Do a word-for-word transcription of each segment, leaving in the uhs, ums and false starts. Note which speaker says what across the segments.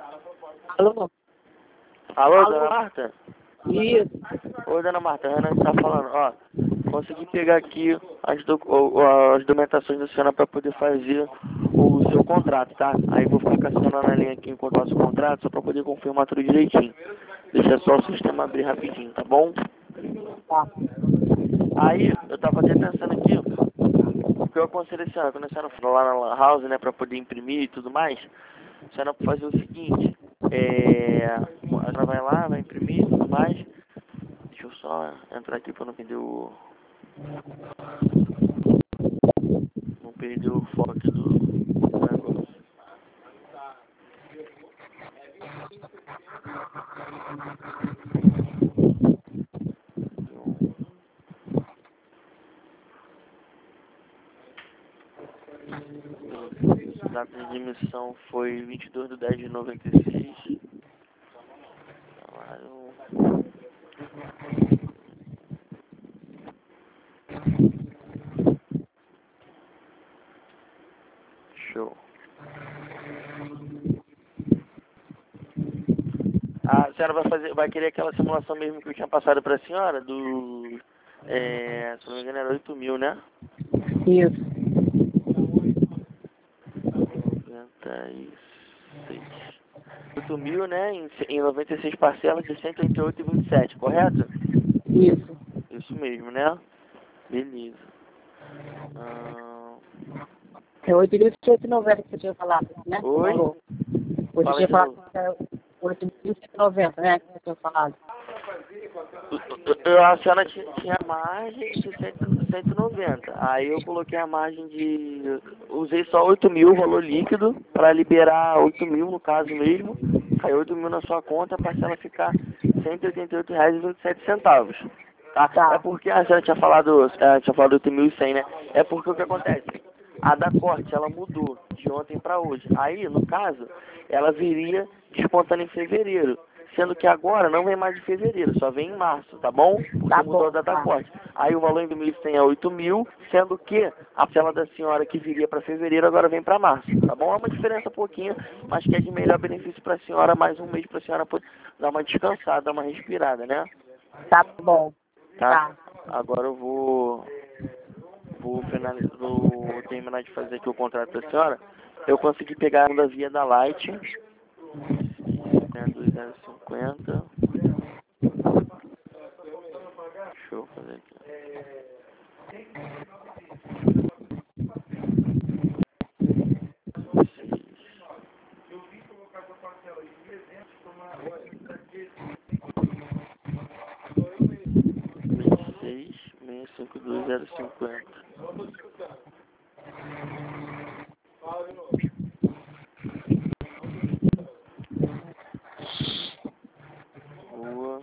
Speaker 1: Alô?
Speaker 2: Alô,
Speaker 1: Alô?
Speaker 2: dona Marta?
Speaker 1: Isso.
Speaker 2: Oi, dona Marta, a Renan tá falando, ó. Consegui pegar aqui as, doc o- o- as documentações da senhora para poder fazer o seu contrato, tá? Aí vou ficar com a senhora na linha aqui enquanto faço o contrato, só para poder confirmar tudo direitinho. Deixa só o sistema abrir rapidinho, tá bom?
Speaker 1: Tá.
Speaker 2: Aí, eu tava até pensando aqui, o que eu aconselho a senhora, quando a senhora for lá na Lan House, né, para poder imprimir e tudo mais, a senhora pode fazer o seguinte, é... a senhora vai lá, vai imprimir e tudo mais. Deixa eu só entrar aqui para não perder o... Não perder o foco aqui do negócio. A data de admissão foi vinte e dois de dez de noventa e seis. Salário... Show. A senhora vai fazer, vai querer aquela simulação mesmo que eu tinha passado para a senhora, do, é, se não me engano era oito mil, né?
Speaker 1: Isso.
Speaker 2: noventa e seis. oito mil, né, em, em noventa e seis parcelas de cento e oitenta e oito vírgula vinte e sete, correto?
Speaker 1: Isso.
Speaker 2: Isso mesmo, né? Beleza. Ah,
Speaker 1: É oito mil cento e noventa que você tinha falado, né?
Speaker 2: Oi?
Speaker 1: Falou. Você
Speaker 2: Fala
Speaker 1: tinha
Speaker 2: de novo.
Speaker 1: falado que é oito mil cento e noventa, né? Que você tinha falado.
Speaker 2: Eu, a senhora tinha, tinha a margem de cento e noventa. Aí eu coloquei a margem de... Usei só oito mil, valor líquido, para liberar oito mil no caso mesmo. Caiu oito mil na sua conta, a parcela ficar cento e oitenta e oito reais e vinte e sete centavos. Tá? É
Speaker 1: Tá.
Speaker 2: porque a senhora tinha falado, é, tinha falado oito mil e cem, né? É porque o que acontece? A da corte, ela mudou de ontem para hoje. Aí, no caso, ela viria descontando em fevereiro. Sendo que agora não vem mais de fevereiro, só vem em março, tá bom? Porque
Speaker 1: Tá
Speaker 2: mudou a
Speaker 1: bom.
Speaker 2: data
Speaker 1: Tá.
Speaker 2: corte. Aí o valor em dois mil e cem é oito mil, sendo que a parcela da senhora que viria para fevereiro agora vem para março, tá bom? É uma diferença pouquinho, mas que é de melhor benefício para a senhora, mais um mês para a senhora poder dar uma descansada, dar uma respirada, né?
Speaker 1: Tá bom.
Speaker 2: Tá?
Speaker 1: Tá.
Speaker 2: Agora eu vou, vou finalizar, vou terminar de fazer aqui o contrato da senhora. Eu consegui pegar a onda via da Light, né, dois zero cinquenta. Deixa eu fazer aqui. vinte e seis, seis cinco dois zero cinquenta. Rua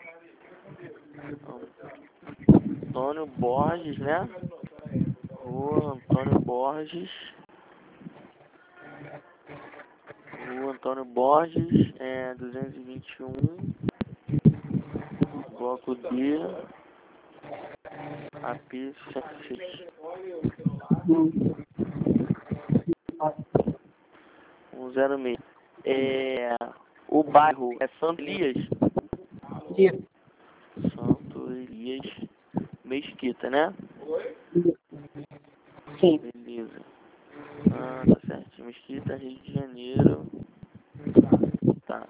Speaker 2: Antônio Borges, né? Rua Antônio Borges. Rua Antônio Borges, é duzentos e vinte e um, bloco D, A P cento e seis. cento e seis. É, o bairro é Santo Elias.
Speaker 1: Isso.
Speaker 2: Santo Elias Mesquita, né?
Speaker 1: Sim.
Speaker 2: Beleza. Ah, tá certo. Mesquita, Rio de Janeiro. Tá.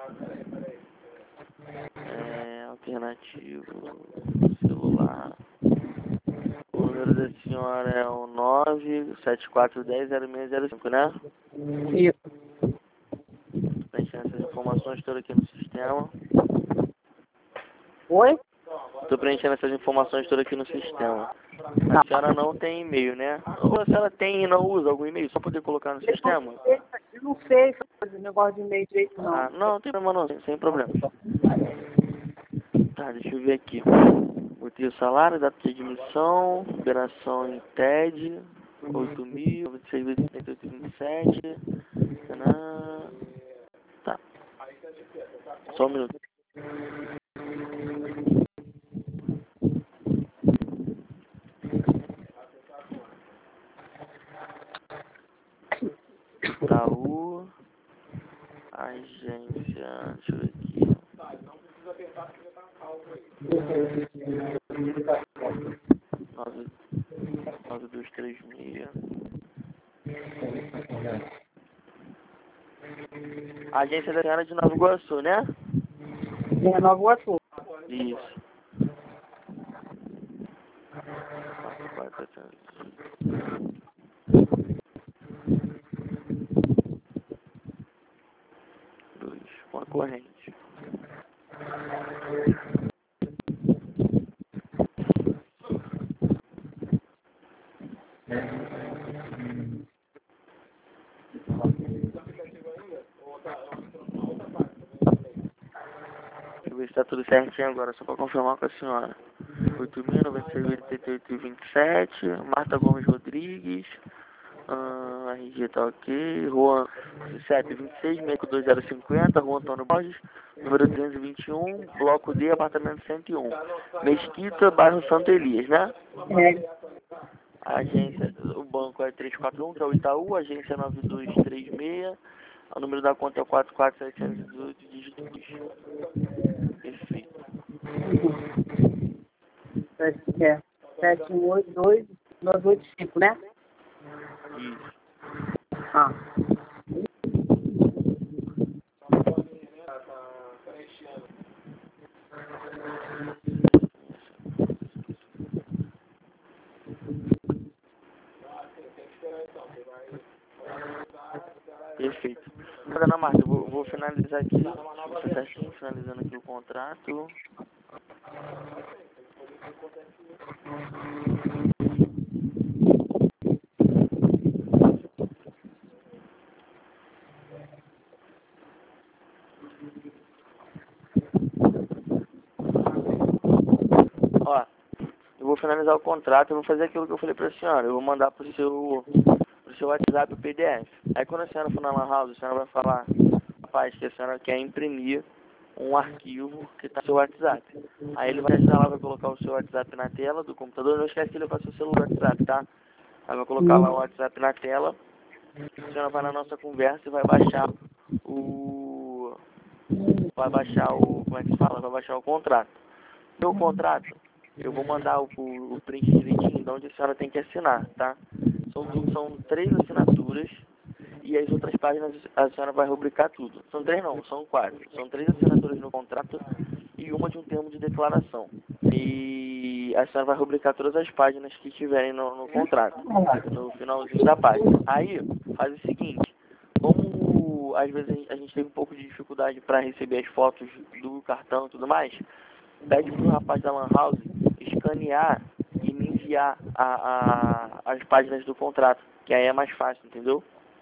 Speaker 2: É, alternativo. Celular. O número da senhora é o nove sete quatro um zero zero seis zero cinco, né?
Speaker 1: Isso.
Speaker 2: Preenchendo essas informações todas aqui no sistema.
Speaker 1: Oi?
Speaker 2: Tô preenchendo essas informações todas aqui no sistema.
Speaker 1: Tá.
Speaker 2: A senhora não tem e-mail, né? Ou a senhora tem e não usa algum e-mail? Só poder colocar no sistema?
Speaker 1: Eu não sei fazer negócio de e-mail direito, não.
Speaker 2: Ah, não, não tem problema não, sem, sem problema. Tá, deixa eu ver aqui. Botei o salário, data de admissão, liberação em T E D, oito mil, vinte e seis vezes trinta e oito, vinte e sete. Tanã. Tá, só um minuto. Itaú, Agência, deixa eu ver aqui. nove, nove dois três seis. Agência da senhora de Nova Iguaçu, né?
Speaker 1: É Nova Iguaçu.
Speaker 2: Isso. quatro, quatro, dois, uma corrente. Deixa eu ver se tá tudo certinho agora, só para confirmar com a senhora. oito mil novecentos e seis, oitenta e oito e vinte e sete, Marta Gomes Rodrigues, ah, R G tá ok, Rua C E P vinte e seis, seis dois zero cinco zero, Rua Antônio Borges, número trezentos e vinte e um, Bloco D, apartamento cento e um, Mesquita, bairro Santo Elias, né?
Speaker 1: É.
Speaker 2: A agência, o banco é trezentos e quarenta e um, que é o Itaú, agência nove dois três seis, o número da conta é o quatro quatro sete um oito, dígito dois. Perfeito.
Speaker 1: É. sete um oito dois nove oito cinco, né?
Speaker 2: Isso.
Speaker 1: Ah.
Speaker 2: Perfeito. Dona Marta, eu vou, vou finalizar aqui, você certinho, finalizando aqui o contrato. Ó, eu vou finalizar o contrato, eu vou fazer aquilo que eu falei pra senhora, eu vou mandar pro seu, pro seu WhatsApp o P D F. Aí quando a senhora for na Lan House, a senhora vai falar, rapaz, que a senhora quer imprimir um arquivo que está no seu WhatsApp. Aí ele vai ajudar lá, vai colocar o seu WhatsApp na tela do computador, não esquece de levar seu celular WhatsApp, tá? Aí vai colocar lá o WhatsApp na tela, a senhora vai na nossa conversa e vai baixar o... vai baixar o... como é que se fala? Vai baixar o contrato. Meu contrato, eu vou mandar o, o, o print direitinho de onde a senhora tem que assinar, tá? São, são três assinaturas e as outras páginas a senhora vai rubricar tudo. São três não, são quatro. São três assinaturas no contrato e uma de um termo de declaração. E a senhora vai rubricar todas as páginas que tiverem no, no contrato, no finalzinho da página. Aí, faz o seguinte, como às vezes a gente teve um pouco de dificuldade para receber as fotos do cartão e tudo mais, pede pro rapaz da Lan House escanear e me enviar a, a, as páginas do contrato, que aí é mais fácil, entendeu?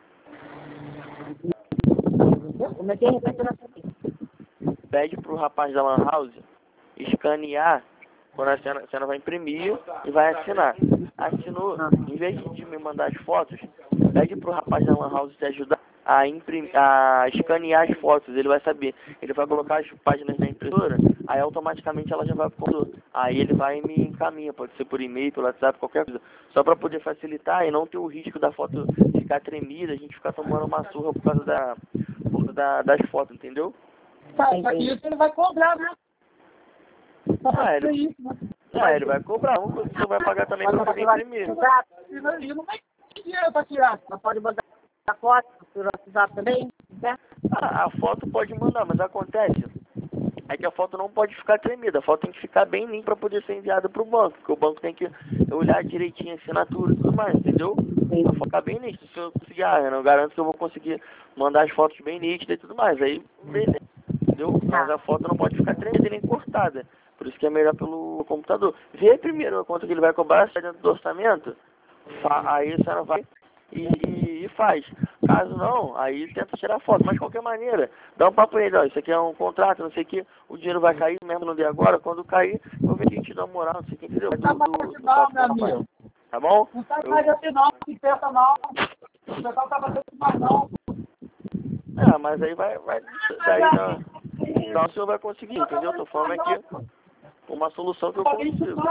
Speaker 1: Como é que é? Repete na frente.
Speaker 2: Pede pro rapaz da Lan House escanear, quando a senhora, a senhora vai imprimir e vai assinar. Assinou, em vez de me mandar as fotos, pede pro rapaz da Lan House te ajudar a, imprimir, a escanear as fotos, ele vai saber. Ele vai colocar as páginas na impressora, aí automaticamente ela já vai pro computador. Aí ele vai e me encaminha, pode ser por e-mail, pelo WhatsApp, qualquer coisa. Só para poder facilitar e não ter o risco da foto ficar tremida, a gente ficar tomando uma surra por causa da, por causa da, das fotos, entendeu?
Speaker 1: Tá, só que isso ele vai cobrar, né?
Speaker 2: Ah, ele, ah, ele vai cobrar, você vai pagar também para poder imprimir.
Speaker 1: Ele não vai ter dinheiro para tirar, mas pode mandar a foto pelo WhatsApp também, né?
Speaker 2: Ah, a foto pode mandar, mas acontece é que a foto não pode ficar tremida, a foto tem que ficar bem limpa para poder ser enviada para o banco, porque o banco tem que olhar direitinho a assinatura e tudo mais, entendeu? A foto ficar bem nítida, se eu conseguir, ah, eu não garanto que eu vou conseguir mandar as fotos bem nítidas e tudo mais, aí beleza, entendeu? Mas a foto não pode ficar tremida nem cortada, por isso que é melhor pelo computador. Vê primeiro quanto que ele vai cobrar, se é dentro do orçamento, aí a senhora vai e, e, e faz. Caso não, aí tenta tirar foto, mas de qualquer maneira, dá um papo pra ele, ó, isso aqui é um contrato, não sei o que, o dinheiro vai cair mesmo não dê agora, quando cair, eu vejo que a gente dá uma moral, não sei o que, entendeu? Do, do, do, do papo,
Speaker 1: Não, meu amigo.
Speaker 2: Tá bom?
Speaker 1: Não sai mais assim não, se pensa não. O pessoal tá fazendo mais não.
Speaker 2: É, mas aí vai, vai daí não, então o senhor vai conseguir, entendeu? Tô falando aqui uma solução que eu consigo.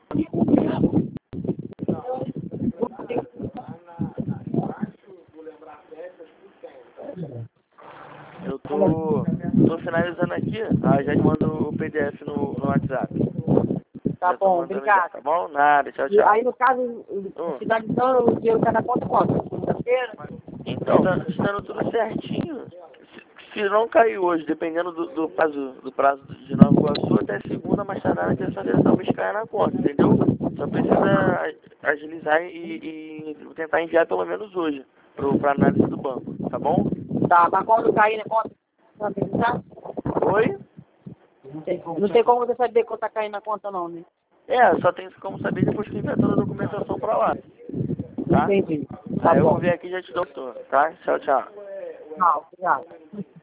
Speaker 2: Eu tô, tô finalizando aqui, aí já te mando o P D F no, no WhatsApp.
Speaker 1: Tá
Speaker 2: Já tô
Speaker 1: bom,
Speaker 2: mandando
Speaker 1: obrigado.
Speaker 2: já, tá bom? Nada, tchau,
Speaker 1: E
Speaker 2: tchau.
Speaker 1: aí, no caso,
Speaker 2: Hum.
Speaker 1: finalizando, o dinheiro tá na conta quanto? Segunda-feira?
Speaker 2: Então, tá estando tudo certinho. Se, se não cair hoje, dependendo do, do prazo, do prazo de Nova Iguaçu, até segunda, mais tardar na terça-feira, talvez caia na conta, entendeu? Só precisa a- agilizar e, e tentar enviar pelo menos hoje pro, pra análise do banco, tá bom?
Speaker 1: Tá, mas quando cair na conta, não tem que tá?
Speaker 2: Oi?
Speaker 1: Não tem como você saber quando tá caindo na conta não, né?
Speaker 2: É, só tem como saber depois que enviar toda a documentação pra lá, tá?
Speaker 1: Entendi. Tá
Speaker 2: Aí eu
Speaker 1: bom.
Speaker 2: vou ver aqui e já te dou, tá? Tchau, tchau.
Speaker 1: Tchau, obrigado.